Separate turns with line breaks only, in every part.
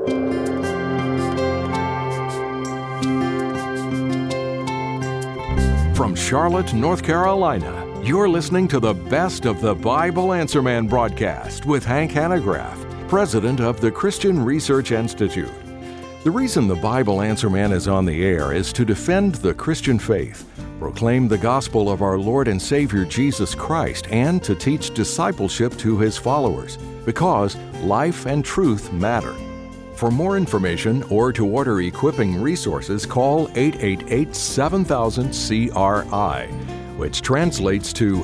From Charlotte, North Carolina, you're listening to the Best of the Bible Answer Man broadcast with Hank Hanegraaff, president of the Christian Research Institute. The reason the Bible Answer Man is on the air is to defend the Christian faith, proclaim the gospel of our Lord and Savior Jesus Christ, and to teach discipleship to His followers, because life and truth matter. For more information or to order equipping resources, call 888-7000-CRI, which translates to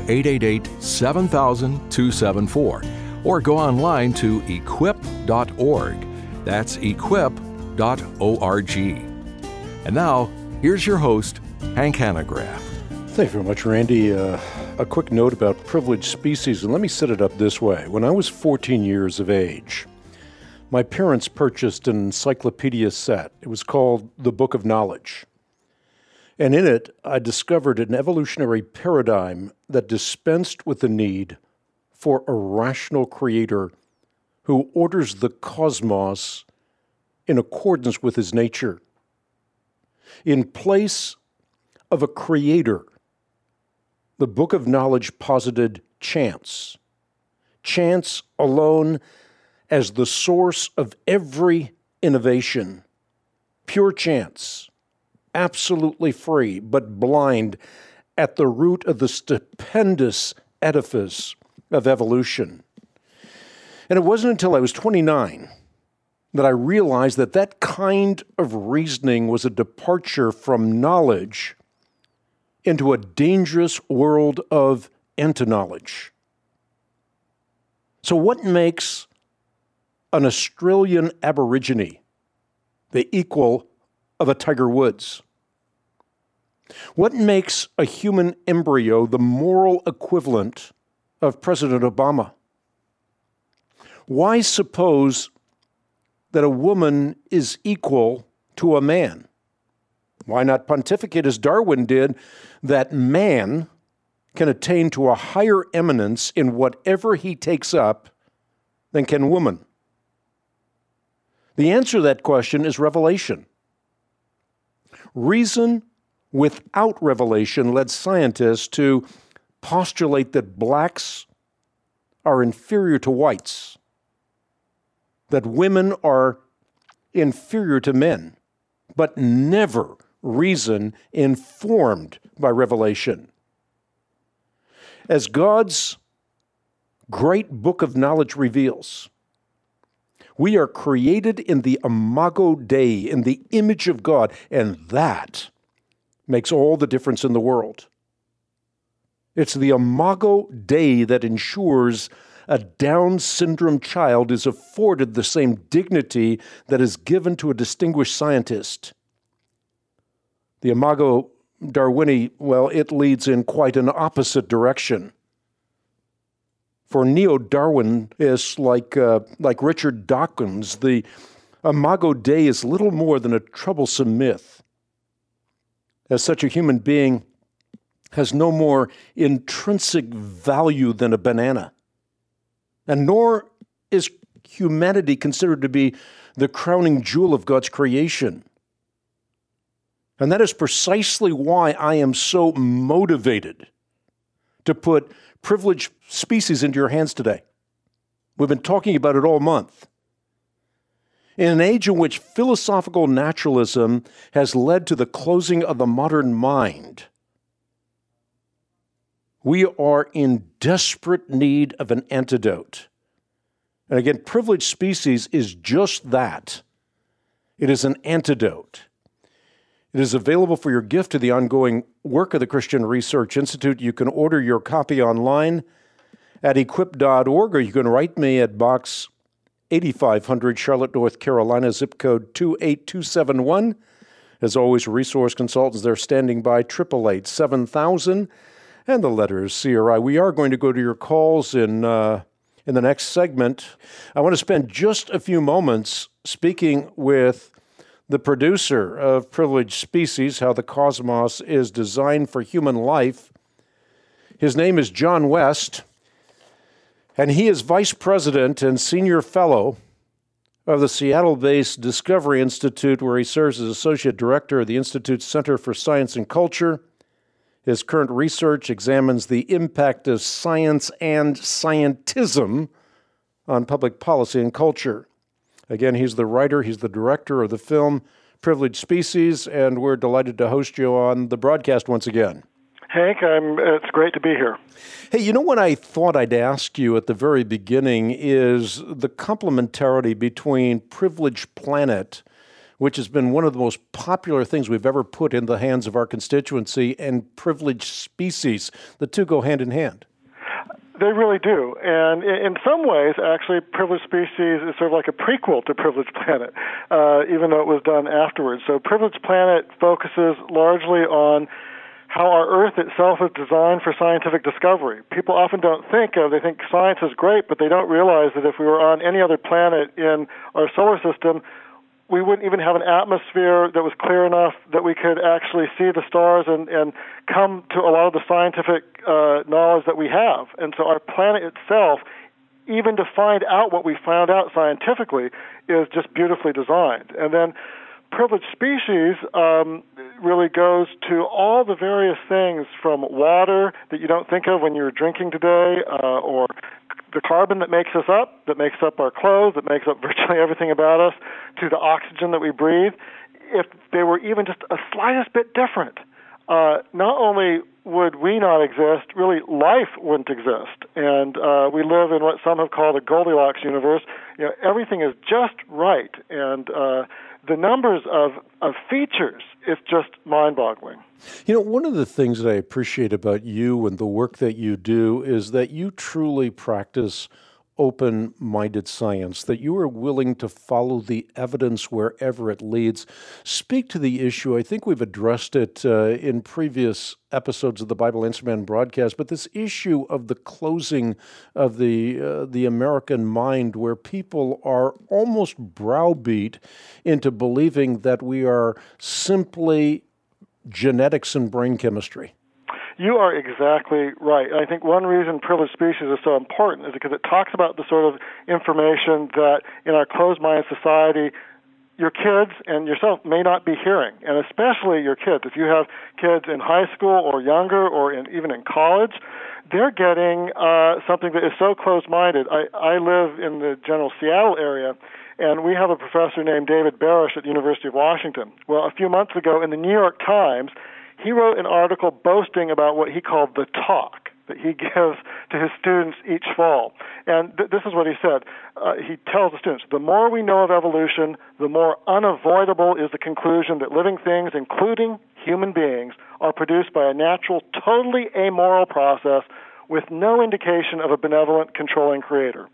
888-7000-274, or go online to equip.org. That's equip.org. And now, here's your host, Hank Hanegraaff.
Thank you very much, Randy. A quick note about privileged species, and let me set it up this way. When I was 14 years of age, my parents purchased an encyclopedia set. It was called The Book of Knowledge. And in it, I discovered an evolutionary paradigm that dispensed with the need for a rational creator who orders the cosmos in accordance with his nature. In place of a creator, the Book of Knowledge posited chance. Chance alone as the source of every innovation. Pure chance, absolutely free, but blind at the root of the stupendous edifice of evolution. And it wasn't until I was 29 that I realized that that kind of reasoning was a departure from knowledge into a dangerous world of anti-knowledge. So what makes an Australian Aborigine the equal of a Tiger Woods? What makes a human embryo the moral equivalent of President Obama? Why suppose that a woman is equal to a man? Why not pontificate, as Darwin did, that man can attain to a higher eminence in whatever he takes up than can woman? The answer to that question is revelation. Reason without revelation led scientists to postulate that blacks are inferior to whites, that women are inferior to men, but never reason informed by revelation. As God's great book of knowledge reveals, we are created in the imago Dei, in the image of God, and that makes all the difference in the world. It's the imago Dei that ensures a Down syndrome child is afforded the same dignity that is given to a distinguished scientist. The imago Darwini, well, it leads in quite an opposite direction. For neo-Darwinists like Richard Dawkins, the imago Dei is little more than a troublesome myth, as such a human being has no more intrinsic value than a banana. And nor is humanity considered to be the crowning jewel of God's creation. And that is precisely why I am so motivated to put privileged species into your hands today. We've been talking about it all month. In an age in which philosophical naturalism has led to the closing of the modern mind, we are in desperate need of an antidote. And again, privileged species is just that. It is an antidote. It is available for your gift to the ongoing work of the Christian Research Institute. You can order your copy online at equip.org, or you can write me at Box 8500, Charlotte, North Carolina, zip code 28271. As always, resource consultants, they're standing by, 888-7000, and the letters CRI. We are going to go to your calls in the next segment. I want to spend just a few moments speaking with the producer of Privileged Species, How the Cosmos is Designed for Human Life. His name is John West, and he is Vice President and Senior Fellow of the Seattle-based Discovery Institute, where he serves as Associate Director of the Institute's Center for Science and Culture. His current research examines the impact of science and scientism on public policy and culture. Again, he's the writer, he's the director of the film Privileged Species, and we're delighted to host you on the broadcast once again.
Hank, it's great to be here.
Hey, you know what I thought I'd ask you at the very beginning is the complementarity between Privileged Planet, which has been one of the most popular things we've ever put in the hands of our constituency, and Privileged Species. The two go hand in hand.
They really do. And in some ways, actually, Privileged Species is sort of like a prequel to Privileged Planet, even though it was done afterwards. So Privileged Planet focuses largely on how our Earth itself is designed for scientific discovery. People often they think science is great, but they don't realize that if we were on any other planet in our solar system, we wouldn't even have an atmosphere that was clear enough that we could actually see the stars and come to a lot of the scientific knowledge that we have. And so our planet itself, even to find out what we found out scientifically, is just beautifully designed. And then Privileged Species really goes to all the various things from water that you don't think of when you're drinking today, or the carbon that makes us up, that makes up our clothes, that makes up virtually everything about us, to the oxygen that we breathe. If they were even just a slightest bit different, not only would we not exist, really life wouldn't exist. And we live in what some have called a Goldilocks universe. You know, everything is just right. And the numbers of features is just mind-boggling.
You know, one of the things that I appreciate about you and the work that you do is that you truly practice open-minded science, that you are willing to follow the evidence wherever it leads. Speak to the issue. I think we've addressed it in previous episodes of the Bible Answer Man broadcast, but this issue of the closing of the American mind, where people are almost browbeat into believing that we are simply genetics and brain chemistry.
You are exactly right. I think one reason Privileged Species is so important is because it talks about the sort of information that in our closed-minded society your kids and yourself may not be hearing, and especially your kids. If you have kids in high school or younger or even in college, they're getting something that is so closed-minded. I live in the general Seattle area, and we have a professor named David Barish at the University of Washington. Well, a few months ago in the New York Times, he wrote an article boasting about what he called the talk that he gives to his students each fall. And this is what he said. He tells the students, the more we know of evolution, the more unavoidable is the conclusion that living things, including human beings, are produced by a natural, totally amoral process with no indication of a benevolent, controlling creator.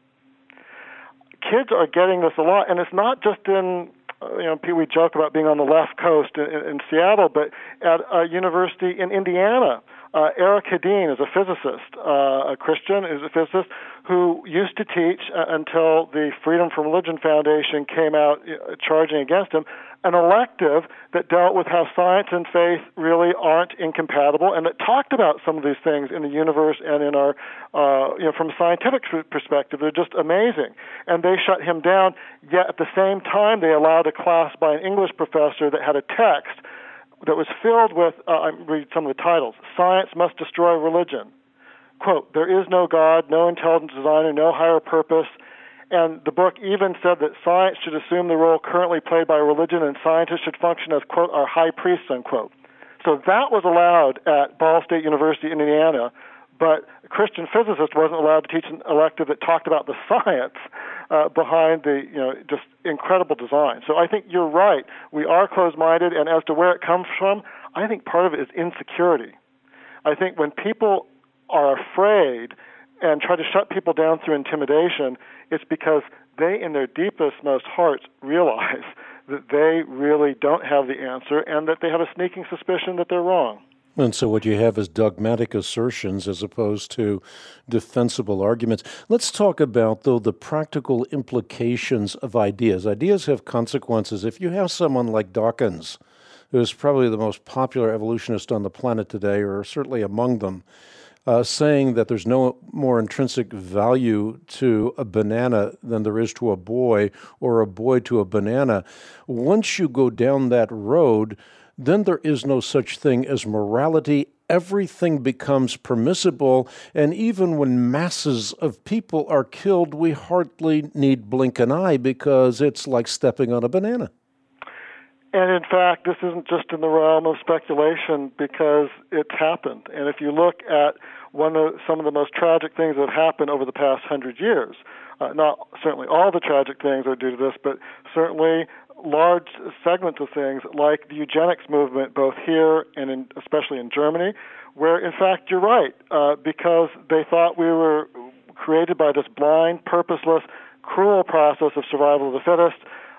Kids are getting this a lot, and it's not just in we joke about being on the left coast in Seattle, but at a university in Indiana, Eric Hedin is a physicist, a Christian, is a physicist who used to teach until the Freedom from Religion Foundation came out charging against him, an elective that dealt with how science and faith really aren't incompatible, and that talked about some of these things in the universe and in our, from a scientific perspective. They're just amazing. And they shut him down, yet at the same time they allowed a class by an English professor that had a text that was filled with, I read some of the titles, Science Must Destroy Religion. Quote, there is no God, no intelligent designer, no higher purpose. And the book even said that science should assume the role currently played by religion, and scientists should function as, quote, our high priests, unquote. So that was allowed at Ball State University in Indiana, but a Christian physicist wasn't allowed to teach an elective that talked about the science behind the, just incredible design. So I think you're right. We are closed-minded, and as to where it comes from, I think part of it is insecurity. I think when people are afraid and try to shut people down through intimidation, it's because they, in their deepest, most hearts, realize that they really don't have the answer and that they have a sneaking suspicion that they're wrong.
And so what you have is dogmatic assertions as opposed to defensible arguments. Let's talk about, though, the practical implications of ideas. Ideas have consequences. If you have someone like Dawkins, who is probably the most popular evolutionist on the planet today, or certainly among them, saying that there's no more intrinsic value to a banana than there is to a boy, or a boy to a banana. Once you go down that road, then there is no such thing as morality. Everything becomes permissible, and even when masses of people are killed, we hardly need blink an eye because it's like stepping on a banana.
And in fact, this isn't just in the realm of speculation because it's happened. And if you look at some of the most tragic things that have happened over the past 100 years, not certainly all the tragic things are due to this, but certainly large segments of things like the eugenics movement, both here and especially in Germany, where in fact you're right, because they thought we were created by this blind, purposeless, cruel process of survival of the fittest,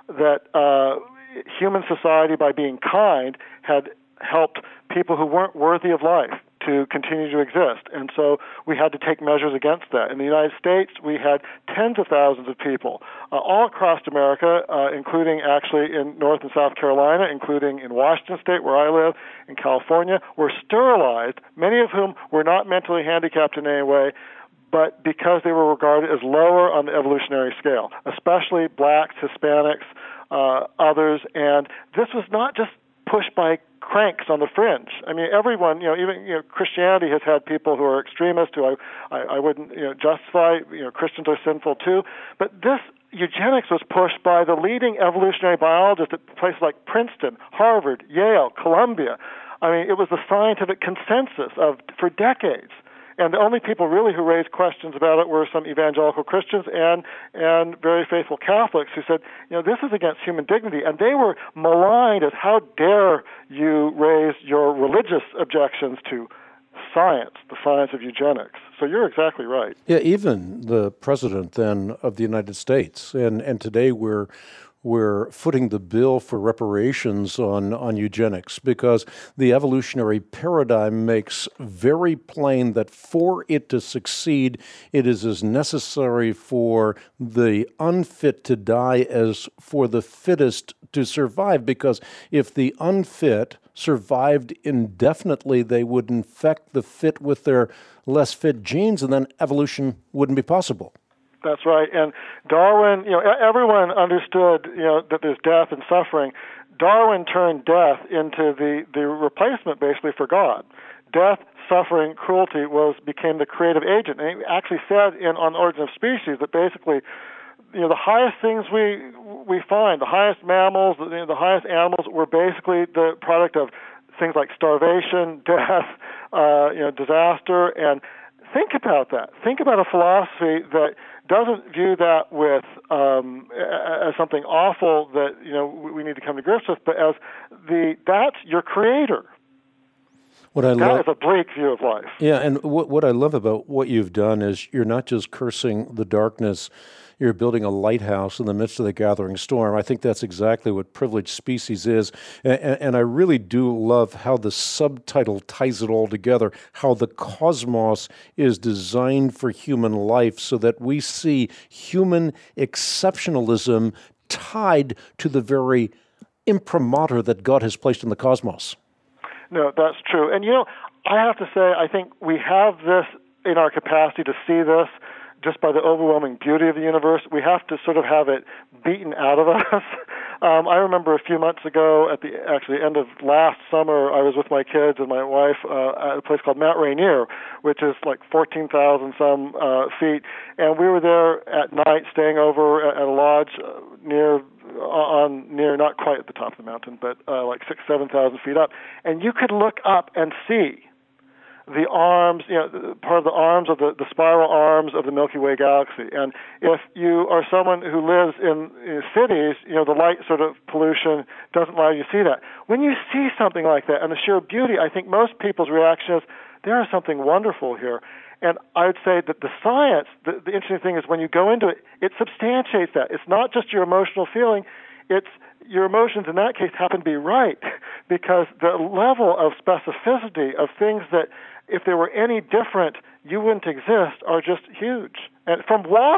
that human society, by being kind, had helped people who weren't worthy of life to continue to exist. And so we had to take measures against that. In the United States, we had tens of thousands of people all across America, including actually in North and South Carolina, including in Washington State, where I live, in California, were sterilized, many of whom were not mentally handicapped in any way, but because they were regarded as lower on the evolutionary scale, especially blacks, Hispanics, others. And this was not just pushed by cranks on the fringe. I mean, everyone, even Christianity has had people who are extremists who I wouldn't justify. Christians are sinful too. But this eugenics was pushed by the leading evolutionary biologists at places like Princeton, Harvard, Yale, Columbia. I mean, it was the scientific consensus for decades. And the only people really who raised questions about it were some evangelical Christians and very faithful Catholics who said, this is against human dignity. And they were maligned as, how dare you raise your religious objections to science, the science of eugenics. So you're exactly right.
Yeah, even the president then of the United States, and today we're footing the bill for reparations on eugenics, because the evolutionary paradigm makes very plain that for it to succeed, it is as necessary for the unfit to die as for the fittest to survive, because if the unfit survived indefinitely, they would infect the fit with their less fit genes, and then evolution wouldn't be possible.
That's right. And Darwin, everyone understood, that there's death and suffering. Darwin turned death into the replacement, basically, for God. Death, suffering, cruelty became the creative agent. And he actually said on Origin of Species that basically, the highest things we find, the highest mammals, the highest animals, were basically the product of things like starvation, death, disaster. And think about that. Think about a philosophy that doesn't view that with as something awful that we need to come to grips with, but as that's your creator. That is a bleak view of life.
Yeah, and what I love about what you've done is you're not just cursing the darkness, you're building a lighthouse in the midst of the gathering storm. I think that's exactly what Privileged Species is. And I really do love how the subtitle ties it all together, how the cosmos is designed for human life so that we see human exceptionalism tied to the very imprimatur that God has placed in the cosmos.
No, that's true. And, I have to say, I think we have this in our capacity to see this just by the overwhelming beauty of the universe. We have to sort of have it beaten out of us. I remember a few months ago, at the end of last summer, I was with my kids and my wife at a place called Mount Rainier, which is like 14,000 some feet, and we were there at night, staying over at a lodge near not quite at the top of the mountain, but like 7,000 feet up, and you could look up and see the arms, part of the arms of the spiral arms of the Milky Way galaxy. And if you are someone who lives in cities, the light sort of pollution doesn't allow you to see that. When you see something like that and the sheer beauty, I think most people's reaction is, there is something wonderful here. And I would say that the science, the interesting thing is when you go into it, it substantiates that. It's not just your emotional feeling, it's your emotions in that case happen to be right, because the level of specificity of things that if they were any different, you wouldn't exist, are just huge. And from water,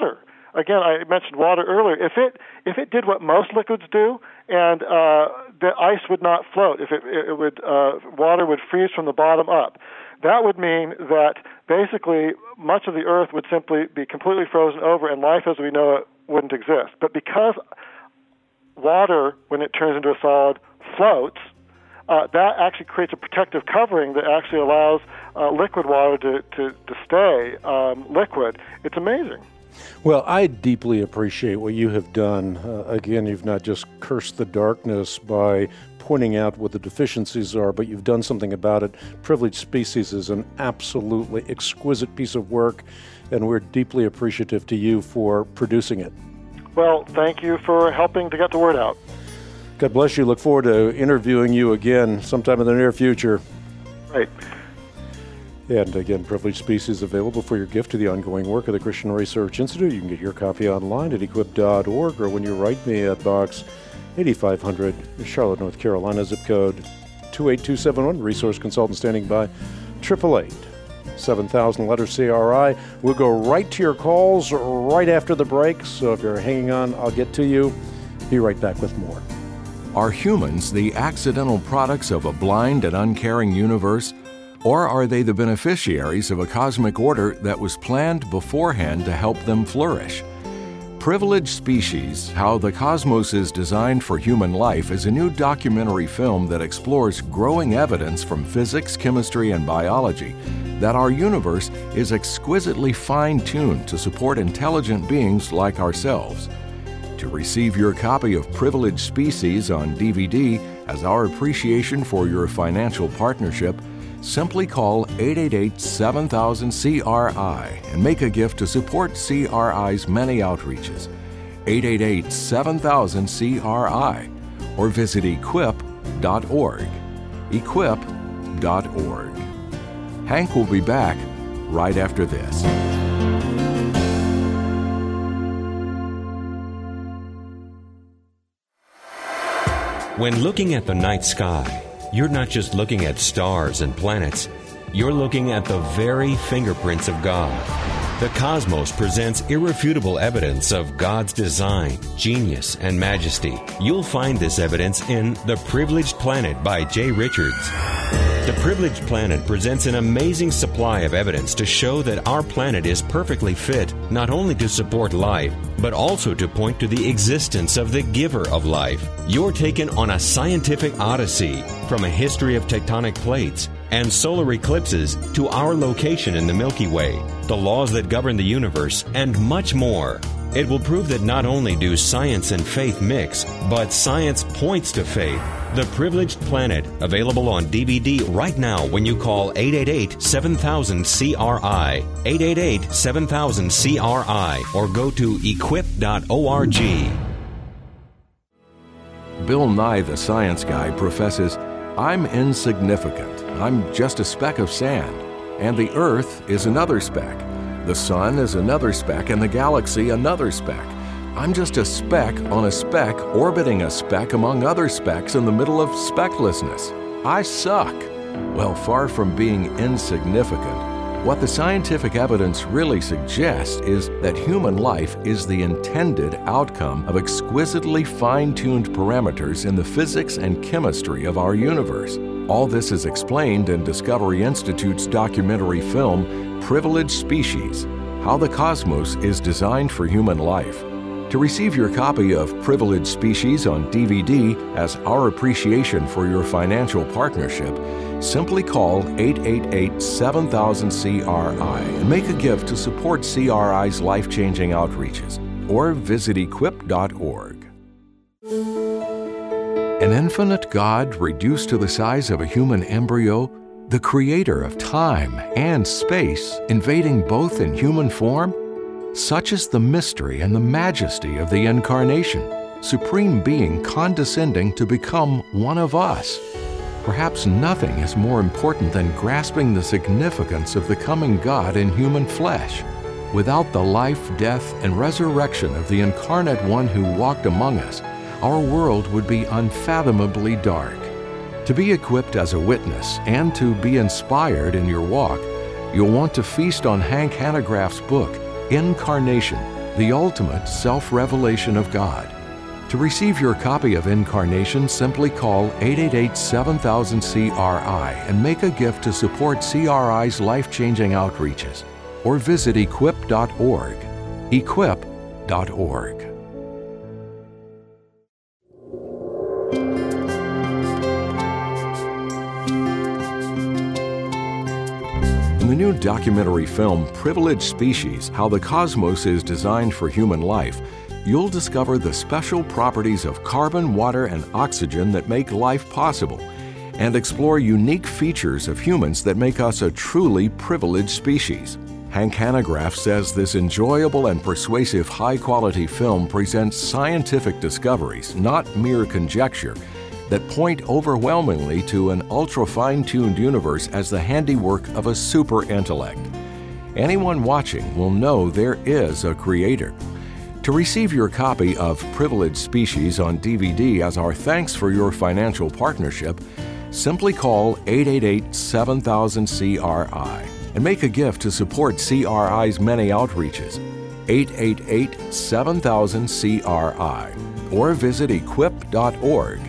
again, I mentioned water earlier. If it did what most liquids do, and the ice would not float, if it would water would freeze from the bottom up, that would mean that basically much of the Earth would simply be completely frozen over, and life as we know it wouldn't exist. But because water, when it turns into a solid, floats, that actually creates a protective covering that actually allows liquid water to stay liquid. It's amazing.
Well, I deeply appreciate what you have done. Again, you've not just cursed the darkness by pointing out what the deficiencies are, but you've done something about it. Privileged Species is an absolutely exquisite piece of work, and we're deeply appreciative to you for producing it.
Well, thank you for helping to get the word out.
God bless you. Look forward to interviewing you again sometime in the near future.
Great.
And again, Privileged Species available for your gift to the ongoing work of the Christian Research Institute. You can get your copy online at equip.org, or when you write me at Box 8500, Charlotte, North Carolina, zip code 28271. Resource consultant standing by, 888-7000, letter CRI. We'll go right to your calls right after the break, so if you're hanging on, I'll get to you. Be right back with more.
Are humans the accidental products of a blind and uncaring universe? Or are they the beneficiaries of a cosmic order that was planned beforehand to help them flourish? Privileged Species, How the Cosmos is Designed for Human Life is a new documentary film that explores growing evidence from physics, chemistry, and biology that our universe is exquisitely fine-tuned to support intelligent beings like ourselves. To receive your copy of Privileged Species on DVD as our appreciation for your financial partnership, simply call 888-7000-CRI and make a gift to support CRI's many outreaches. 888-7000-CRI or visit equip.org. Equip.org. Hank will be back right after this.
When looking at the night sky, you're not just looking at stars and planets. You're looking at the very fingerprints of God. The cosmos presents irrefutable evidence of God's design, genius, and majesty. You'll find this evidence in The Privileged Planet by Jay Richards. The Privileged Planet presents an amazing supply of evidence to show that our planet is perfectly fit not only to support life, but also to point to the existence of the giver of life. You're taken on a scientific odyssey from a history of tectonic plates and solar eclipses to our location in the Milky Way, the laws that govern the universe, and much more. It will prove that not only do science and faith mix, but science points to faith. The Privileged Planet, available on DVD right now when you call 888-7000-CRI, 888-7000-CRI, or go to equip.org.
Bill Nye, the science guy, professes, "I'm insignificant. I'm just a speck of sand. And the Earth is another speck. The Sun is another speck, and the galaxy another speck. I'm just a speck on a speck orbiting a speck among other specks in the middle of specklessness. I suck." Well, far from being insignificant, what the scientific evidence really suggests is that human life is the intended outcome of exquisitely fine-tuned parameters in the physics and chemistry of our universe. All this is explained in Discovery Institute's documentary film, Privileged Species, How the Cosmos is Designed for Human Life. To receive your copy of Privileged Species on DVD as our appreciation for your financial partnership, simply call 888-7000-CRI and make a gift to support CRI's life-changing outreaches, or visit equip.org. An infinite God reduced to the size of a human embryo, the creator of time and space invading both in human form? Such is the mystery and the majesty of the Incarnation, Supreme Being condescending to become one of us. Perhaps nothing is more important than grasping the significance of the coming God in human flesh. Without the life, death, and resurrection of the Incarnate One who walked among us, our world would be unfathomably dark. To be equipped as a witness and to be inspired in your walk, you'll want to feast on Hank Hanegraaff's book, Incarnation, the ultimate self-revelation of God. To receive your copy of Incarnation, simply call 888-7000-CRI and make a gift to support CRI's life-changing outreaches, or visit equip.org. equip.org. In the new documentary film, Privileged Species: How the Cosmos is Designed for Human Life, you'll discover the special properties of carbon, water, and oxygen that make life possible, and explore unique features of humans that make us a truly privileged species. Hank Hanegraaff says this enjoyable and persuasive high-quality film presents scientific discoveries, not mere conjecture, that point overwhelmingly to an ultra-fine-tuned universe as the handiwork of a super-intellect. Anyone watching will know there is a creator. To receive your copy of Privileged Species on DVD as our thanks for your financial partnership, simply call 888-7000-CRI and make a gift to support CRI's many outreaches. 888-7000-CRI, or visit equip.org.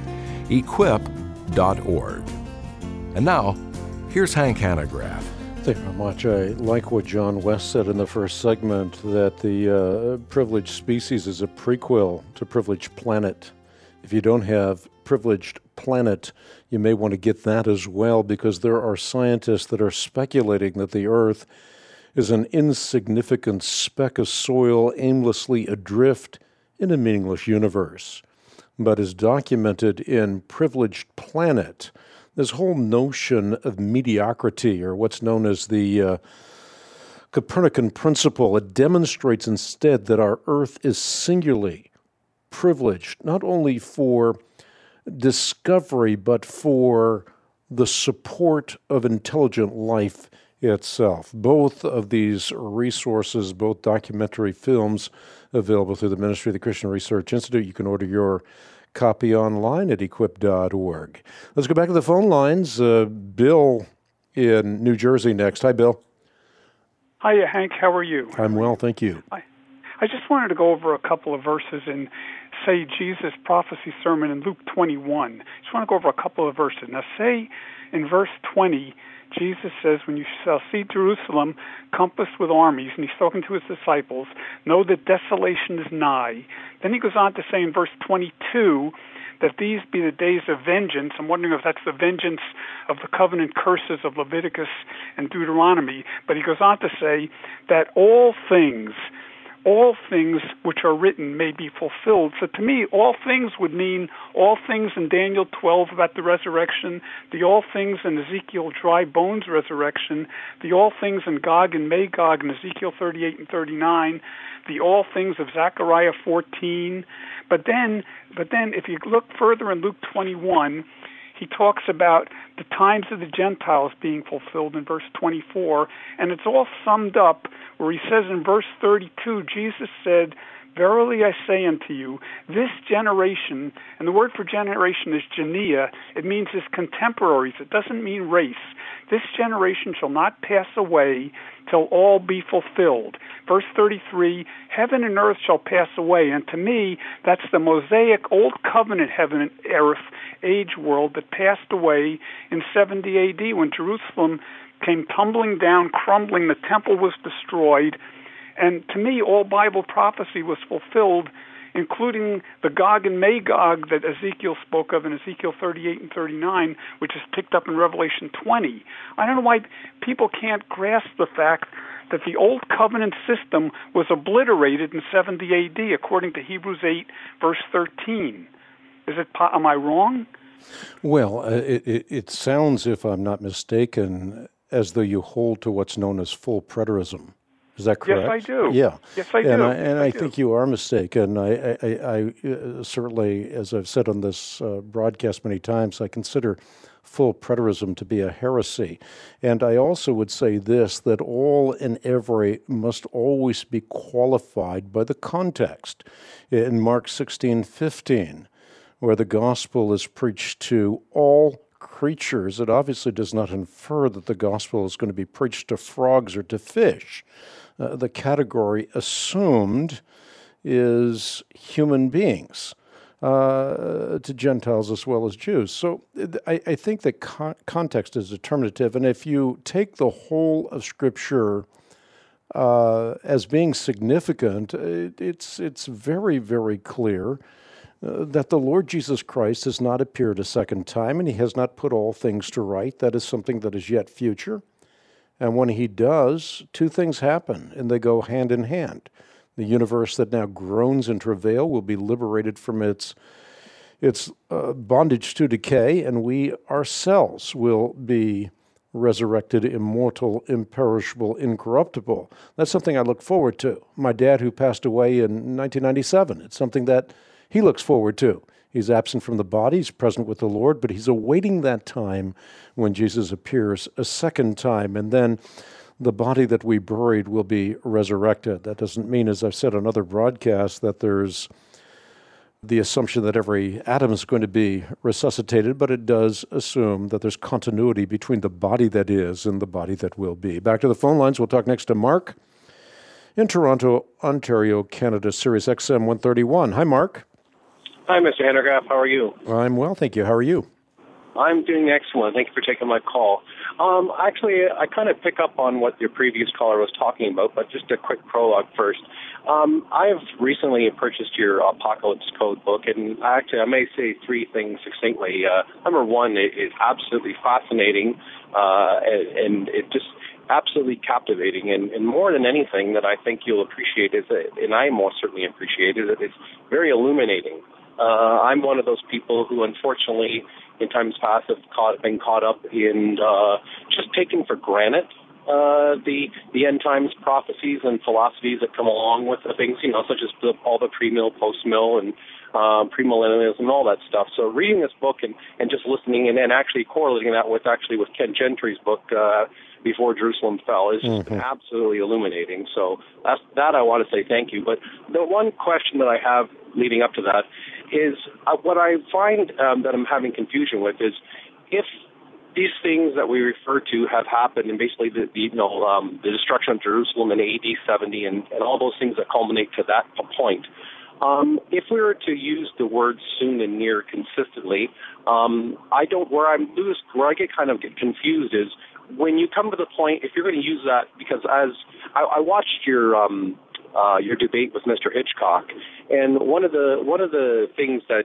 equip.org. And now, here's Hank Hanegraaff.
Thank you very much. I like what John West said in the first segment, that the Privileged Species is a prequel to Privileged Planet. If you don't have Privileged Planet, you may want to get that as well, because there are scientists that are speculating that the Earth is an insignificant speck of soil aimlessly adrift in a meaningless universe. But as documented in Privileged Planet, this whole notion of mediocrity, or what's known as the Copernican principle, it demonstrates instead that our Earth is singularly privileged, not only for discovery, but for the support of intelligent life itself. Both of these resources, both documentary films, available through the Ministry of the Christian Research Institute. You can order your copy online at equip.org. Let's go back to the phone lines. Bill in New Jersey next. Hi, Bill.
Hiya, Hank. How are you?
I'm well, thank you.
I just wanted to go over a couple of verses in, say, Jesus' prophecy sermon in Luke 21. Just want to go over a couple of verses. Now, say in verse 20, Jesus says, when you shall see Jerusalem compassed with armies, and he's talking to his disciples, know that desolation is nigh. Then he goes on to say in verse 22 that these be the days of vengeance. I'm wondering if that's the vengeance of the covenant curses of Leviticus and Deuteronomy. But he goes on to say that all things which are written may be fulfilled. So to me, all things would mean all things in Daniel 12 about the resurrection, the all things in Ezekiel dry bones resurrection, the all things in Gog and Magog in Ezekiel 38 and 39, the all things of Zechariah 14. But then if you look further in Luke 21, he talks about the times of the Gentiles being fulfilled in verse 24, and it's all summed up where he says in verse 32, Jesus said, verily I say unto you, this generation, and the word for generation is genea, it means his contemporaries, it doesn't mean race. This generation shall not pass away till all be fulfilled. Verse 33, heaven and earth shall pass away. And to me, that's the Mosaic Old Covenant heaven and earth age world that passed away in 70 A.D. when Jerusalem came tumbling down, crumbling, the temple was destroyed. And to me, all Bible prophecy was fulfilled, including the Gog and Magog that Ezekiel spoke of in Ezekiel 38 and 39, which is picked up in Revelation 20. I don't know why people can't grasp the fact that the Old Covenant system was obliterated in 70 A.D., according to Hebrews 8, verse 13. Am I wrong?
Well, it sounds, if I'm not mistaken, as though you hold to what's known as full preterism. Is that correct?
Yes, I do.
Yeah.
Yes, I do.
And I think you are mistaken. I certainly, as I've said on this broadcast many times, I consider full preterism to be a heresy. And I also would say this, that all and every must always be qualified by the context. In Mark 16:15, where the gospel is preached to all creatures, it obviously does not infer that the gospel is going to be preached to frogs or to fish. The category assumed is human beings, to Gentiles as well as Jews. So I think that context is determinative, and if you take the whole of Scripture as being significant, it's very, very clear that the Lord Jesus Christ has not appeared a second time, and he has not put all things to right. That is something that is yet future. And when he does, two things happen, and they go hand in hand. The universe that now groans in travail will be liberated from its bondage to decay, and we ourselves will be resurrected, immortal, imperishable, incorruptible. That's something I look forward to. My dad, who passed away in 1997, it's something that he looks forward to. He's absent from the body, he's present with the Lord, but he's awaiting that time when Jesus appears a second time, and then the body that we buried will be resurrected. That doesn't mean, as I've said on other broadcasts, that there's the assumption that every atom is going to be resuscitated, but it does assume that there's continuity between the body that is and the body that will be. Back to the phone lines. We'll talk next to Mark in Toronto, Ontario, Canada, Sirius XM 131. Hi, Mark.
Hi, Mr. Hanegraaff. How are you?
I'm well, thank you. How are you?
I'm doing excellent. Thank you for taking my call. Actually, I kind of pick up on what your previous caller was talking about, but just a quick prologue first. I have recently purchased your Apocalypse Code book, and actually I may say three things succinctly. Number one, it is absolutely fascinating, and it just absolutely captivating. And more than anything that I think you'll appreciate is, and I most certainly appreciate it, it's very illuminating. I'm one of those people who, unfortunately, in times past have been caught up in just taking for granted the end times prophecies and philosophies that come along with the things, such as all the pre-mill, post-mill, and premillennialism and all that stuff. So reading this book and just listening and then actually correlating that with Ken Gentry's book, Before Jerusalem Fell, is just been absolutely illuminating. So that I want to say thank you. But the one question that I have leading up to that is what I find that I'm having confusion with is if these things that we refer to have happened, and basically the destruction of Jerusalem in AD 70 and all those things that culminate to that point. If we were to use the word soon and near consistently, where I get confused is when you come to the point, if you're going to use that, because as I watched your debate with Mr. Hitchcock, and one of the things that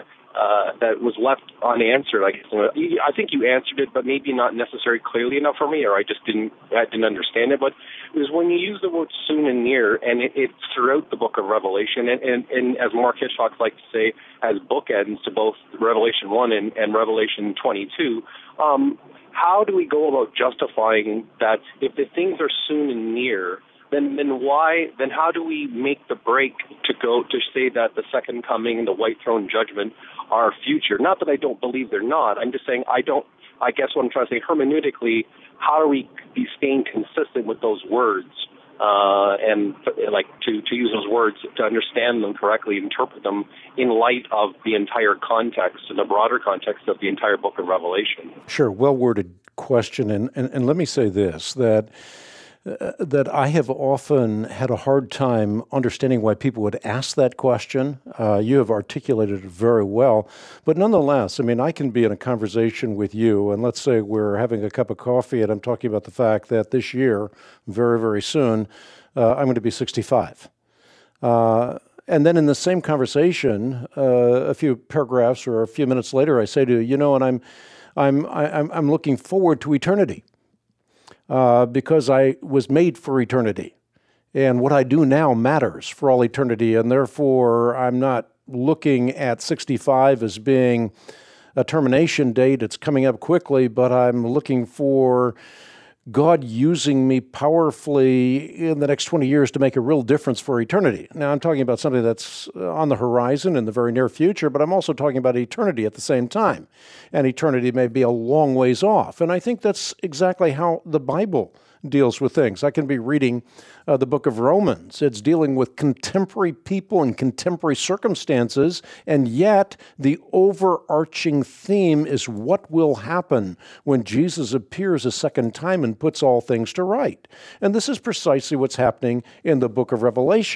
was left unanswered, I think you answered it, but maybe not necessarily clearly enough for me, or I didn't understand it. But it was when you use the word soon and near, and it's throughout the book of Revelation, and as Mark Hitchcock likes to say, as bookends to both Revelation 1 and Revelation 22. How do we go about justifying that if the things are soon and near? Then how do we make the break to say that the second coming and the white throne judgment are future? Not that I don't believe they're not. I'm just saying I guess what I'm trying to say hermeneutically, how do we be staying consistent with those words and to use those words to understand them correctly, interpret them in light of the entire context and the broader context of the entire book of Revelation? Sure,
well-worded question, and let me say this, that I have often had a hard time understanding why people would ask that question. You have articulated it very well. But nonetheless, I can be in a conversation with you, and let's say we're having a cup of coffee, and I'm talking about the fact that this year, very, very soon, I'm going to be 65. And then in the same conversation, a few paragraphs or a few minutes later, I say to you, and I'm looking forward to eternity. Because I was made for eternity. And what I do now matters for all eternity, and therefore I'm not looking at 65 as being a termination date. It's coming up quickly, but I'm looking for God using me powerfully in the next 20 years to make a real difference for eternity. Now, I'm talking about something that's on the horizon in the very near future, but I'm also talking about eternity at the same time. And eternity may be a long ways off. And I think that's exactly how the Bible deals with things. I can be reading the book of Romans. It's dealing with contemporary people and contemporary circumstances, and yet the overarching theme is what will happen when Jesus appears a second time and puts all things to right. And this is precisely what's happening in the book of Revelation.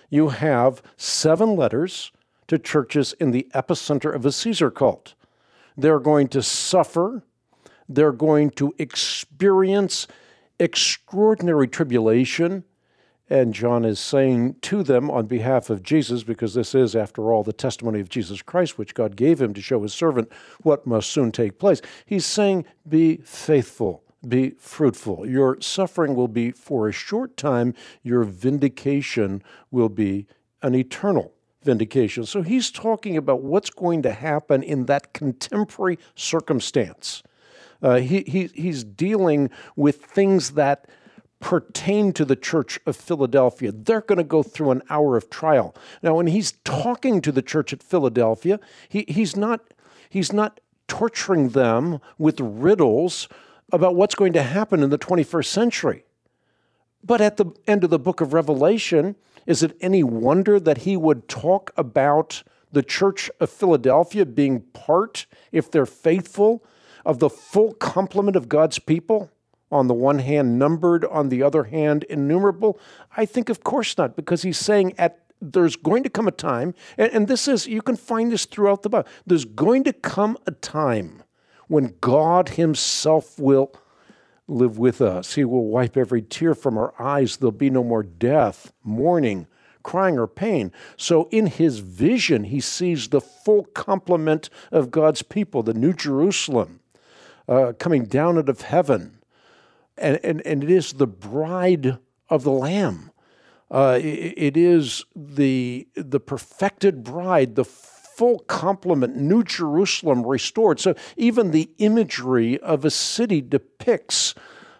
you have 7 letters to churches in the epicenter of a Caesar cult. They're going to suffer. They're going to experience extraordinary tribulation. And John is saying to them on behalf of Jesus, because this is, after all, the testimony of Jesus Christ, which God gave him to show his servant what must soon take place. He's saying, be faithful, be fruitful. Your suffering will be for a short time. Your vindication will be an eternal vindication. So he's talking about what's going to happen in that contemporary circumstance. He's dealing with things that pertain to the church of Philadelphia. They're going to go through an hour of trial. Now, when he's talking to the church at Philadelphia, he's not torturing them with riddles about what's going to happen in the 21st century. But at the end of the book of Revelation, is it any wonder that he would talk about the church of Philadelphia being part, if they're faithful, of the full complement of God's people? On the one hand, numbered, on the other hand, innumerable? I think of course not, because he's saying there's going to come a time, and this is, you can find this throughout the Bible, there's going to come a time when God himself will live with us. He will wipe every tear from our eyes. There'll be no more death, mourning, crying, or pain. So in his vision, he sees the full complement of God's people, the New Jerusalem, coming down out of heaven. And it is the bride of the Lamb. It is the perfected bride, the full complement, New Jerusalem restored. So even the imagery of a city depicts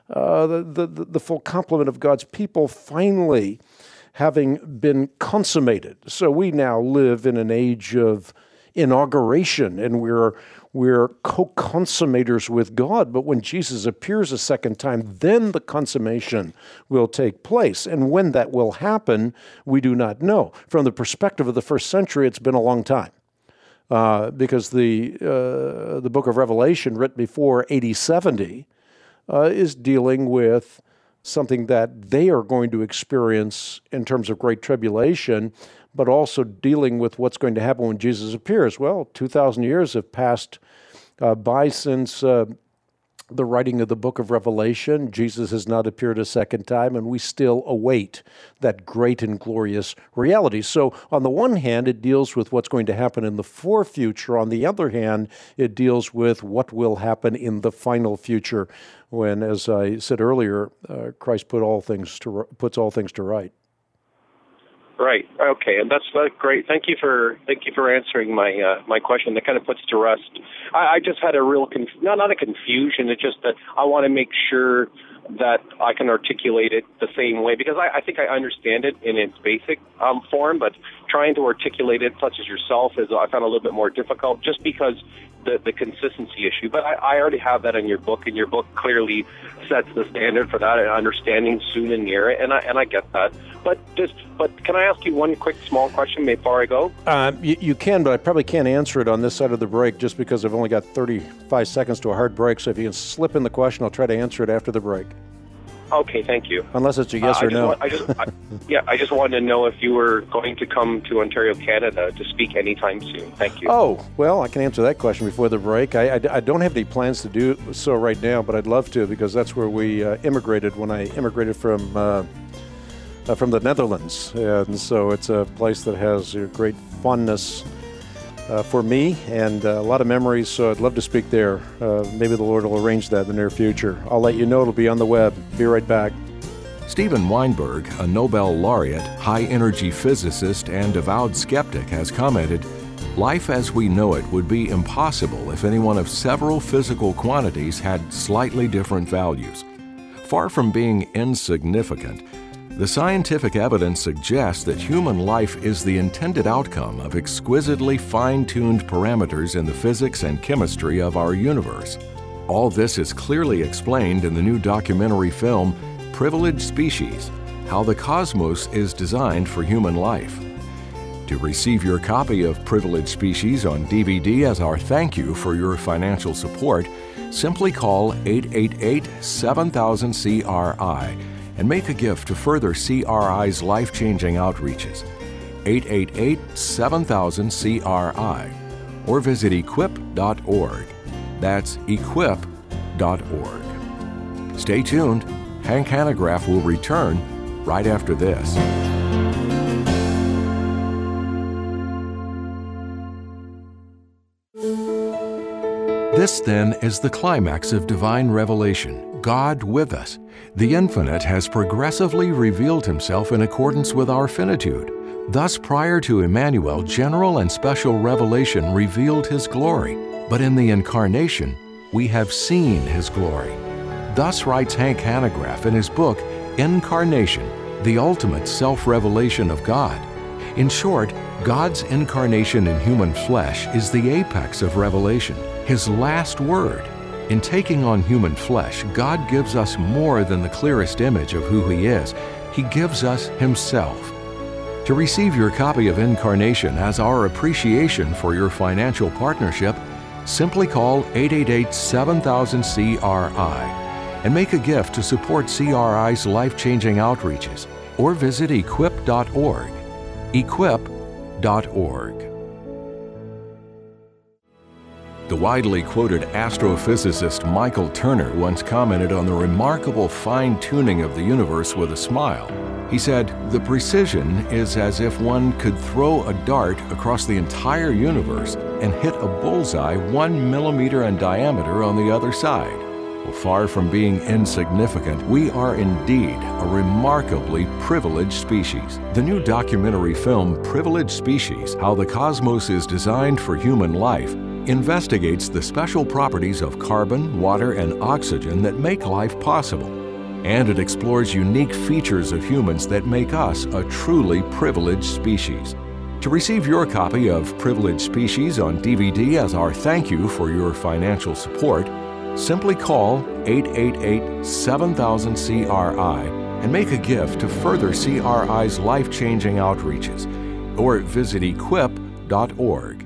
the full complement of God's people finally having been consummated. So we now live in an age of inauguration, and we're co-consummators with God. But when Jesus appears a second time, then the consummation will take place. And when that will happen, we do not know. From the perspective of the first century, it's been a long time. Because the book of Revelation, written before AD 70, is dealing with something that they are going to experience in terms of great tribulation, but also dealing with what's going to happen when Jesus appears. Well, 2,000 years have passed by since the writing of the book of Revelation. Jesus has not appeared a second time, and we still await that great and glorious reality. So on the one hand, it deals with what's going to happen in the fore future. On the other hand, it deals with what will happen in the final future when, as I said earlier, Christ puts all things to right.
Right. Okay, and that's great. Thank you for answering my question. That kind of puts to rest. I just had a real not a confusion. It's just that I want to make sure that I can articulate it the same way, because I think I understand it in its basic form, but trying to articulate it, such as yourself, I found a little bit more difficult, just because the consistency issue. But I already have that in your book, and your book clearly sets the standard for that, and understanding soon and near it, and I get that. But can I ask you one quick small question before I go?
You can, but I probably can't answer it on this side of the break, just because I've only got 35 seconds to a hard break. So if you can slip in the question, I'll try to answer it after the break.
Okay, thank you.
Unless it's a yes or no.
I just wanted to know if you were going to come to Ontario, Canada to speak anytime soon. Thank you.
Oh, well, I can answer that question before the break. I don't have any plans to do so right now, but I'd love to, because that's where we immigrated when I immigrated from the Netherlands. And so it's a place that has a great fondness for me and a lot of memories, so I'd love to speak there. Maybe the Lord will arrange that in the near future. I'll let you know. It'll be on the web. Be right back.
Steven Weinberg, a Nobel laureate, high-energy physicist, and avowed skeptic, has commented, "Life as we know it would be impossible if any one of several physical quantities had slightly different values. Far from being insignificant, the scientific evidence suggests that human life is the intended outcome of exquisitely fine-tuned parameters in the physics and chemistry of our universe. All this is clearly explained in the new documentary film, Privileged Species: How the Cosmos is Designed for Human Life." To receive your copy of Privileged Species on DVD as our thank you for your financial support, simply call 888-7000-CRI and make a gift to further CRI's life-changing outreaches. 888-7000-CRI or visit equip.org. That's equip.org. Stay tuned. Hank Hanegraaff will return right after this. This, then, is the climax of divine revelation, God with us. The infinite has progressively revealed himself in accordance with our finitude. Thus, prior to Emmanuel, general and special revelation revealed his glory, but in the incarnation, we have seen his glory. Thus writes Hank Hanegraaff in his book, Incarnation, the ultimate self-revelation of God. In short, God's incarnation in human flesh is the apex of revelation, his last word. In taking on human flesh, God gives us more than the clearest image of who he is. He gives us himself. To receive your copy of Incarnation as our appreciation for your financial partnership, simply call 888-7000-CRI and make a gift to support CRI's life-changing outreaches, or visit equip.org. equip.org. The widely quoted astrophysicist Michael Turner once commented on the remarkable fine-tuning of the universe with a smile. He said, "The precision is as if one could throw a dart across the entire universe and hit a bullseye 1 millimeter in diameter on the other side." Well, far from being insignificant, we are indeed a remarkably privileged species. The new documentary film, Privileged Species: How the Cosmos is Designed for Human Life, investigates the special properties of carbon, water, and oxygen that make life possible. And it explores unique features of humans that make us a truly privileged species. To receive your copy of Privileged Species on DVD as our thank you for your financial support, simply call 888-7000-CRI and make a gift to further CRI's life-changing outreaches, or visit equip.org.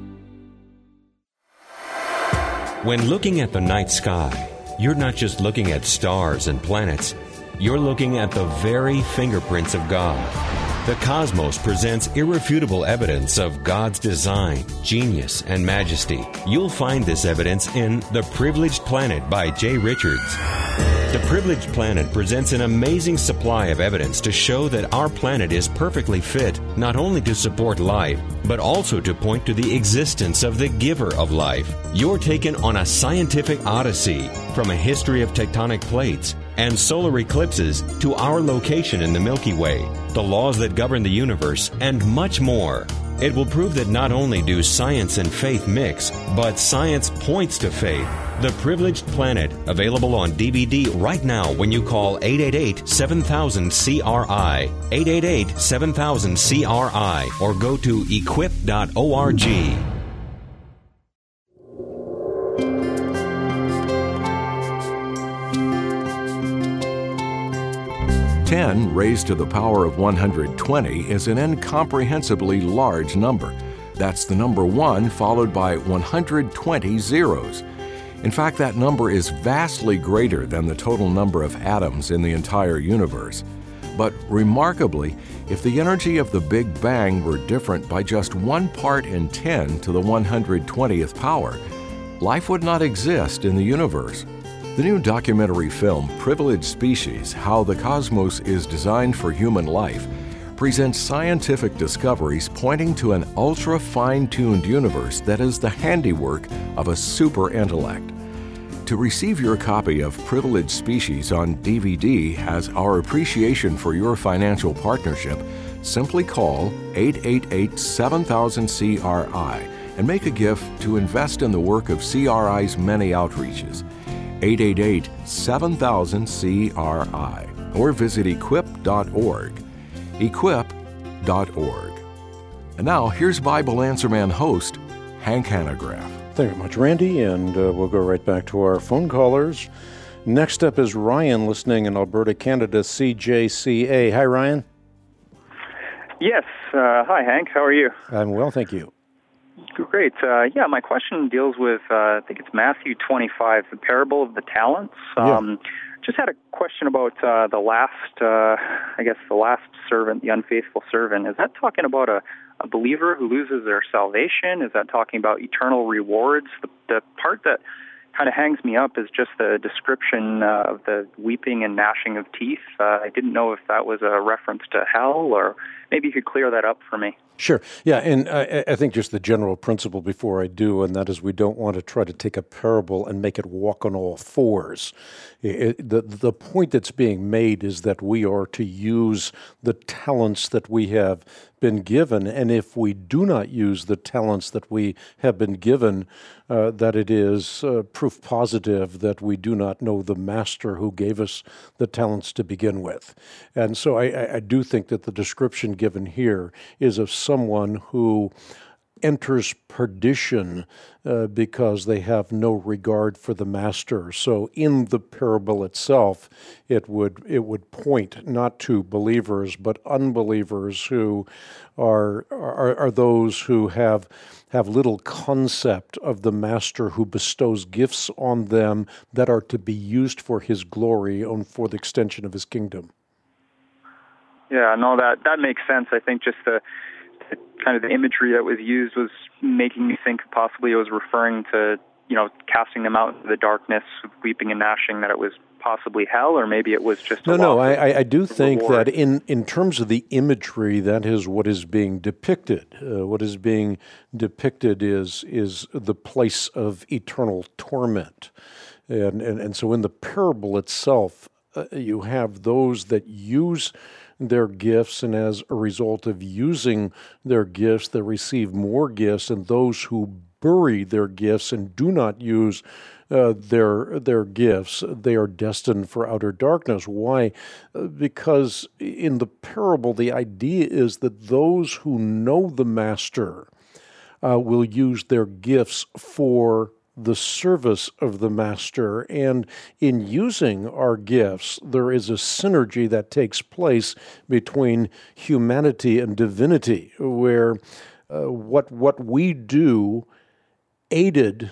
When looking at the night sky, you're not just looking at stars and planets. You're looking at the very fingerprints of God. The cosmos presents irrefutable evidence of God's design, genius, and majesty. You'll find this evidence in The Privileged Planet by Jay Richards. The Privileged Planet presents an amazing supply of evidence to show that our planet is perfectly fit not only to support life, but also to point to the existence of the giver of life. You're taken on a scientific odyssey from a history of tectonic plates and solar eclipses to our location in the Milky Way, the laws that govern the universe, and much more. It will prove that not only do science and faith mix, but science points to faith. The Privileged Planet, available on DVD right now when you call 888-7000-CRI, 888-7000-CRI, or go to equip.org.
Ten raised to the power of 120 is an incomprehensibly large number. That's the number 1 followed by 120 zeros. In fact, that number is vastly greater than the total number of atoms in the entire universe. But remarkably, if the energy of the Big Bang were different by just 1 part in 10 to the 120th power, life would not exist in the universe. The new documentary film, Privileged Species: How the Cosmos is Designed for Human Life, presents scientific discoveries pointing to an ultra-fine-tuned universe that is the handiwork of a super intellect. To receive your copy of Privileged Species on DVD as our appreciation for your financial partnership, simply call 888-7000-CRI and make a gift to invest in the work of CRI's many outreaches. 888-7000-CRI, or visit equip.org. equip.org. And now, here's Bible Answer Man host, Hank Hanegraaff.
Thank you much, Randy, and we'll go right back to our phone callers. Next up is Ryan, listening in Alberta, Canada, CJCA. Hi, Ryan.
Yes. Hi, Hank. How are you?
I'm well, thank you.
Great. My question deals with, I think it's Matthew 25, the parable of the talents. Just had a question about the last servant, the unfaithful servant. Is that talking about a a believer who loses their salvation? Is that talking about eternal rewards? The part that kind of hangs me up is just the description of the weeping and gnashing of teeth. I didn't know if that was a reference to hell, or maybe you could clear that up for me.
Sure. Yeah, and I think just the general principle before I do, and that is we don't want to try to take a parable and make it walk on all fours. The point that's being made is that we are to use the talents that we have been given, and if we do not use the talents that we have been given, that it is proof positive that we do not know the master who gave us the talents to begin with. And so I do think that the description given here is of someone who enters perdition because they have no regard for the master. So in the parable itself, it would point not to believers but unbelievers who are those who have little concept of the master who bestows gifts on them that are to be used for his glory and for the extension of his kingdom.
Yeah, no, that makes sense. I think just the kind of the imagery that was used was making me think possibly it was referring to, casting them out into the darkness with weeping and gnashing, that it was possibly hell, or maybe it was just
No, I do think reward. That in terms of the imagery, that is what is being depicted. What is being depicted is the place of eternal torment. And so in the parable itself, you have those that use their gifts, and as a result of using their gifts, they receive more gifts, and those who bury their gifts and do not use their gifts, they are destined for outer darkness. Why? Because in the parable, the idea is that those who know the master will use their gifts for the service of the master, and in using our gifts, there is a synergy that takes place between humanity and divinity, where what we do, aided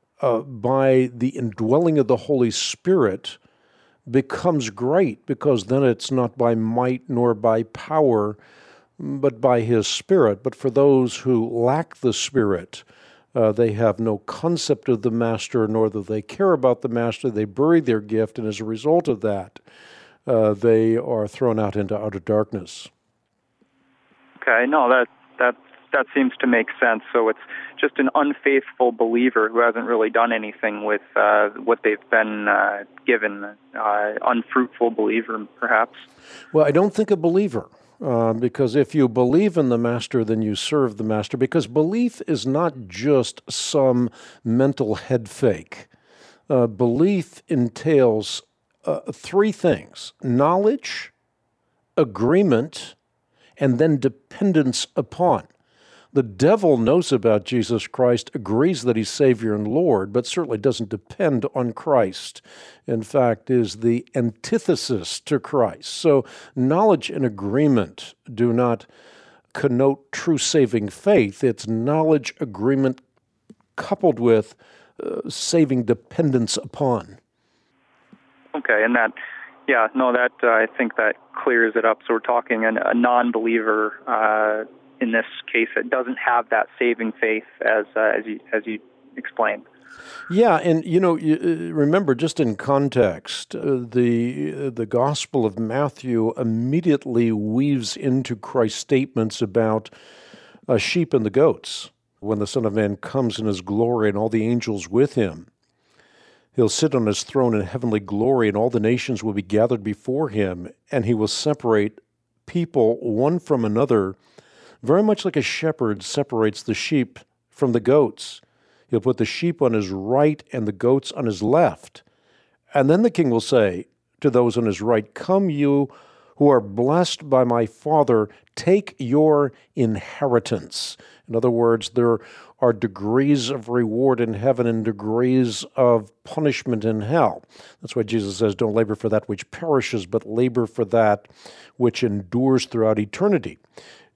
by the indwelling of the Holy Spirit, becomes great, because then it's not by might nor by power, but by His Spirit. But for those who lack the Spirit, they have no concept of the master, nor do they care about the master. They bury their gift, and as a result of that, they are thrown out into outer darkness.
Okay, no, that seems to make sense. So it's just an unfaithful believer who hasn't really done anything with what they've been given. Unfruitful believer, perhaps.
Well, I don't think a believer. Because if you believe in the master, then you serve the master. Because belief is not just some mental head fake. Belief entails three things: knowledge, agreement, and then dependence upon. The devil knows about Jesus Christ, agrees that he's Savior and Lord, but certainly doesn't depend on Christ. In fact, is the antithesis to Christ. So knowledge and agreement do not connote true saving faith. It's knowledge, agreement, coupled with saving dependence upon.
Okay, and I think that clears it up. So we're talking a non-believer in this case that doesn't have that saving faith, as you explained.
Yeah, and you remember, just in context, the Gospel of Matthew immediately weaves into Christ's statements about sheep and the goats. When the Son of Man comes in His glory and all the angels with Him, He'll sit on His throne in heavenly glory, and all the nations will be gathered before Him, and He will separate people one from another, very much like a shepherd separates the sheep from the goats. He'll put the sheep on His right and the goats on His left. And then the King will say to those on His right, "Come, you who are blessed by my Father, take your inheritance." In other words, there are degrees of reward in heaven and degrees of punishment in hell. That's why Jesus says, don't labor for that which perishes, but labor for that which endures throughout eternity.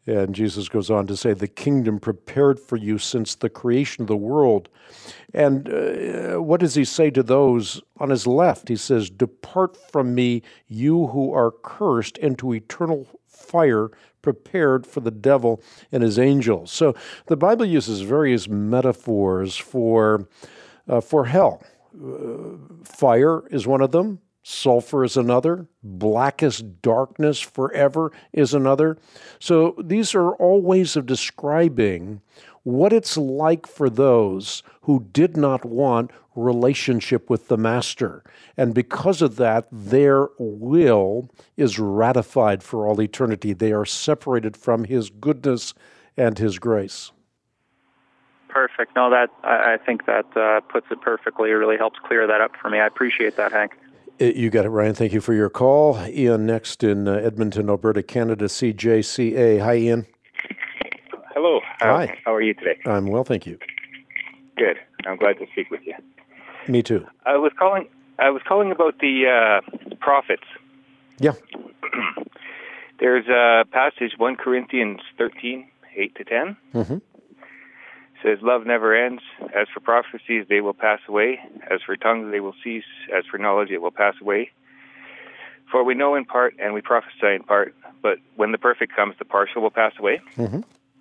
And Jesus goes on to say, the kingdom prepared for you since the creation of the world. And what does he say to those on his left? He says, depart from me, you who are cursed, into eternal fire prepared for the devil and his angels. So the Bible uses various metaphors for hell. Fire is one of them. Sulfur is another. Blackest darkness forever is another. So these are all ways of describing what it's like for those who did not want relationship with the Master. And because of that, their will is ratified for all eternity. They are separated from His goodness and His grace.
Perfect. No, I think that puts it perfectly. It really helps clear that up for me. I appreciate that, Hank.
You got it, Ryan. Thank you for your call. Ian, next in Edmonton, Alberta, Canada, CJCA. Hi, Ian.
Hello.
Hi.
How are you today?
I'm well, thank you.
Good. I'm glad to speak with you.
Me too.
I was calling about the prophets.
Yeah.
There's a passage, 1 Corinthians 13, 8-10.
Mm-hmm.
Says, love never ends. As for prophecies, they will pass away. As for tongues, they will cease. As for knowledge, it will pass away. For we know in part, and we prophesy in part, but when the perfect comes, the partial will pass away.
Mm-hmm.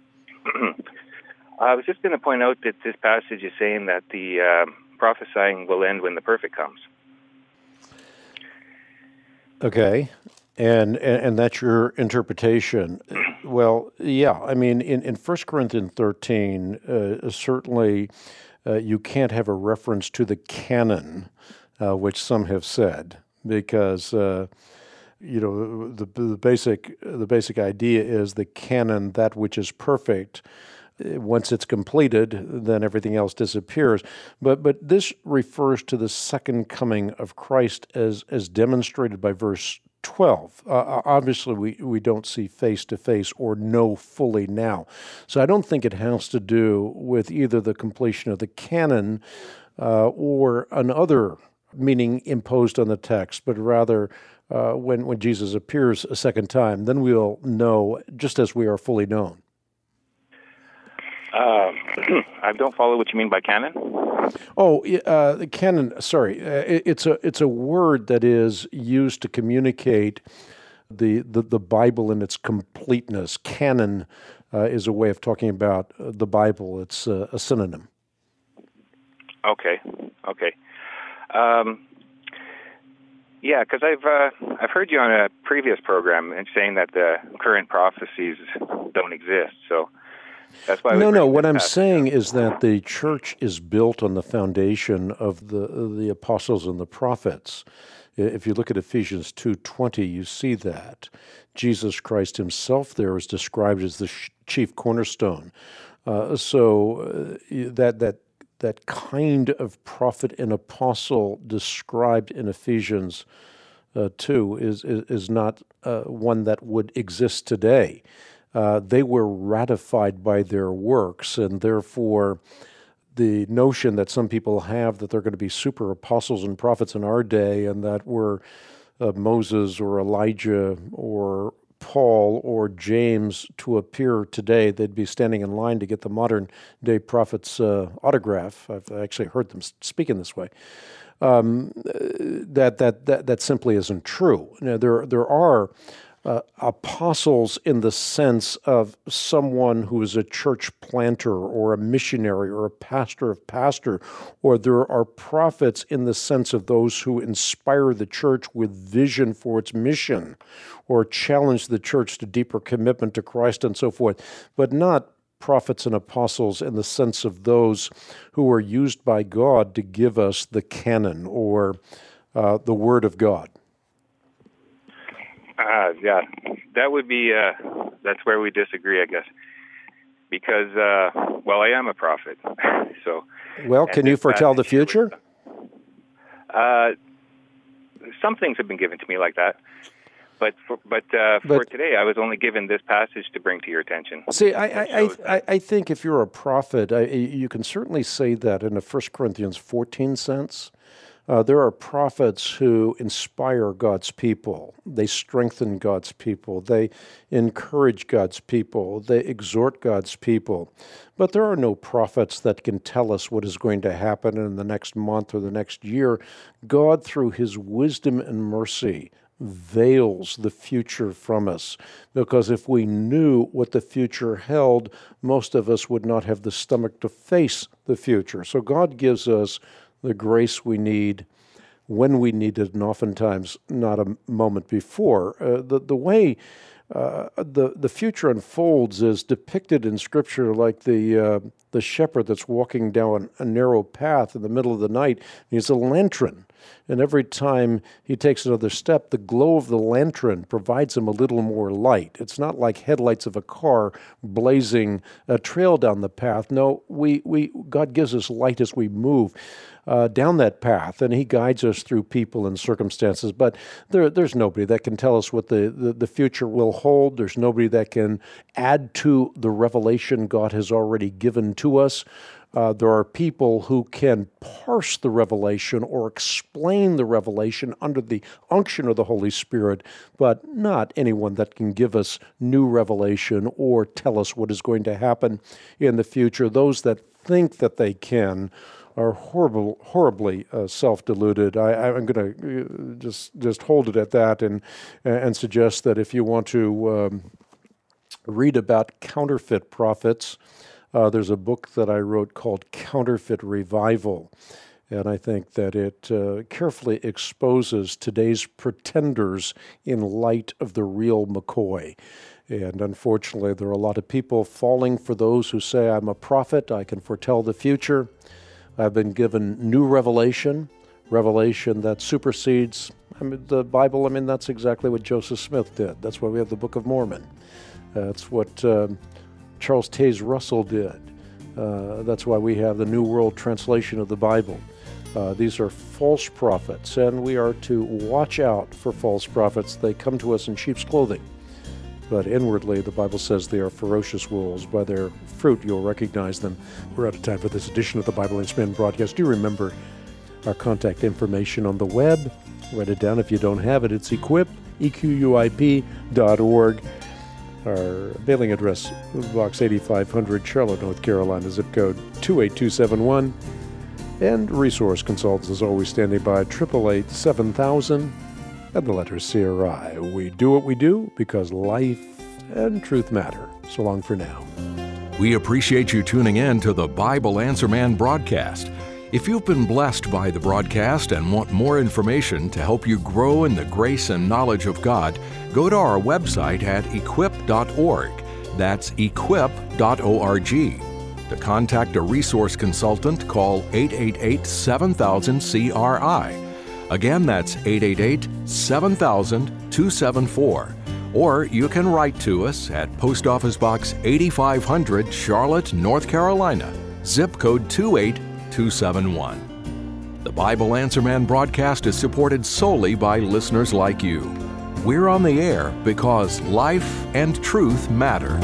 I was just going to point out that this passage is saying that the prophesying will end when the perfect comes.
Okay. And that's your interpretation. Well, yeah, I mean, in 1 Corinthians 13, certainly you can't have a reference to the canon, which some have said, because the basic idea is the canon, that which is perfect. Once it's completed, then everything else disappears. But this refers to the second coming of Christ as demonstrated by verse 12. Obviously, we don't see face-to-face or know fully now. So I don't think it has to do with either the completion of the canon or another meaning imposed on the text, but rather when Jesus appears a second time, then we'll know just as we are fully known.
I don't follow what you mean by canon.
Oh, the canon. Sorry, it's a word that is used to communicate the Bible in its completeness. Canon is a way of talking about the Bible. It's a synonym.
Okay. Yeah, because I've heard you on a previous program and saying that the current prophecies don't exist. So. That's why no.
What I'm saying is that the church is built on the foundation of the apostles and the prophets. If you look at Ephesians 2:20, you see that Jesus Christ Himself there is described as the chief cornerstone. So that kind of prophet and apostle described in Ephesians 2 is not one that would exist today. They were ratified by their works, and therefore the notion that some people have that they're going to be super apostles and prophets in our day and that we're Moses or Elijah or Paul or James to appear today, they'd be standing in line to get the modern day prophet's autograph. I've actually heard them speak in this way. That simply isn't true. Now, there are apostles in the sense of someone who is a church planter or a missionary or a pastor of pastor, or there are prophets in the sense of those who inspire the church with vision for its mission or challenge the church to deeper commitment to Christ and so forth, but not prophets and apostles in the sense of those who are used by God to give us the canon or the Word of God.
Yeah, that would be, that's where we disagree, I guess, because, I am a prophet, so.
Well, can you foretell the future?
Some things have been given to me like that, but for today, I was only given this passage to bring to your attention.
See, I think if you're a prophet, you can certainly say that in a 1 Corinthians 14 sense. There are prophets who inspire God's people. They strengthen God's people. They encourage God's people. They exhort God's people. But there are no prophets that can tell us what is going to happen in the next month or the next year. God, through His wisdom and mercy, veils the future from us, because if we knew what the future held, most of us would not have the stomach to face the future. So God gives us the grace we need when we need it, and oftentimes not a moment before. The way the future unfolds is depicted in Scripture like the shepherd that's walking down a narrow path in the middle of the night. He has a lantern. And every time he takes another step, the glow of the lantern provides him a little more light. It's not like headlights of a car blazing a trail down the path. No, God gives us light as we move down that path, and He guides us through people and circumstances. But there's nobody that can tell us what the future will hold. There's nobody that can add to the revelation God has already given to us. There are people who can parse the revelation or explain the revelation under the unction of the Holy Spirit, but not anyone that can give us new revelation or tell us what is going to happen in the future. Those that think that they can are horribly self-deluded. I'm going to just hold it at that and suggest that if you want to read about counterfeit prophets, there's a book that I wrote called Counterfeit Revival, and I think that it carefully exposes today's pretenders in light of the real McCoy. And unfortunately, there are a lot of people falling for those who say, I'm a prophet, I can foretell the future. I've been given new revelation that supersedes the Bible. That's exactly what Joseph Smith did. That's why we have the Book of Mormon. That's what Charles Taze Russell did. That's why we have the New World Translation of the Bible. These are false prophets, and we are to watch out for false prophets. They come to us in sheep's clothing, but inwardly, the Bible says they are ferocious wolves. By their fruit, you'll recognize them. We're out of time for this edition of the Bible Answer Man broadcast. Do remember our contact information on the web. Write it down if you don't have it. It's equip, equip.org. Our mailing address, Box 8500, Charlotte, North Carolina, zip code 28271. And resource consultants, as always, standing by, 888-7000, and the letter CRI. We do what we do because life and truth matter. So long for now.
We appreciate you tuning in to the Bible Answer Man broadcast. If you've been blessed by the broadcast and want more information to help you grow in the grace and knowledge of God, go to our website at equip.org. That's equip.org. To contact a resource consultant, call 888-7000-CRI. Again, that's 888-7000-274. Or you can write to us at Post Office Box 8500, Charlotte, North Carolina, zip code 28271. The Bible Answer Man broadcast is supported solely by listeners like you. We're on the air because life and truth matter.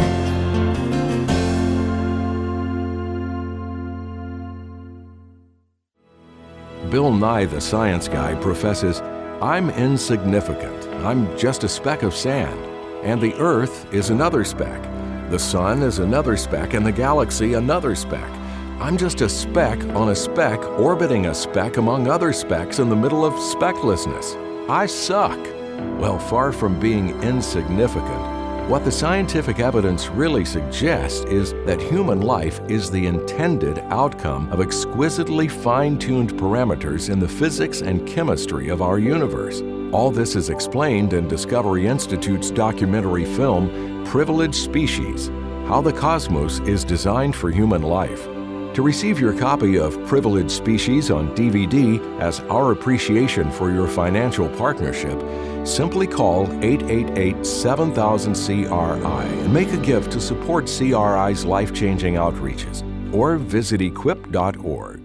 Bill Nye, the science guy, professes, I'm insignificant. I'm just a speck of sand. And the Earth is another speck. The Sun is another speck, and the galaxy another speck. I'm just a speck on a speck orbiting a speck among other specks in the middle of specklessness. I suck. Well, far from being insignificant, what the scientific evidence really suggests is that human life is the intended outcome of exquisitely fine-tuned parameters in the physics and chemistry of our universe. All this is explained in Discovery Institute's documentary film, Privileged Species: How the Cosmos is Designed for Human Life. To receive your copy of Privileged Species on DVD as our appreciation for your financial partnership, simply call 888-7000-CRI and make a gift to support CRI's life-changing outreaches, or visit equip.org.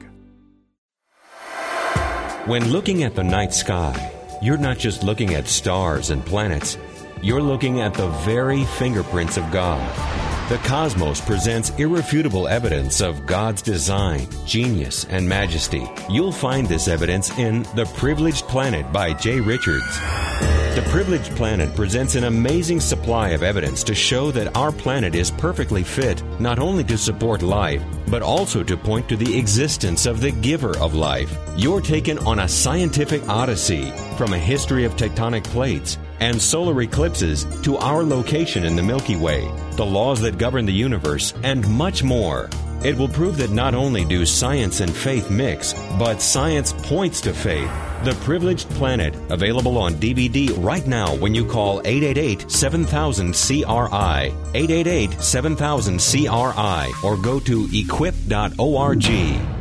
When looking at the night sky, you're not just looking at stars and planets. You're looking at the very fingerprints of God. The cosmos presents irrefutable evidence of God's design, genius, and majesty. You'll find this evidence in The Privileged Planet by Jay Richards. The Privileged Planet presents an amazing supply of evidence to show that our planet is perfectly fit not only to support life, but also to point to the existence of the giver of life. You're taken on a scientific odyssey from a history of tectonic plates and solar eclipses to our location in the Milky Way, the laws that govern the universe, and much more. It will prove that not only do science and faith mix, but science points to faith. The Privileged Planet, available on DVD right now when you call 888-7000-CRI, 888-7000-CRI, or go to equip.org.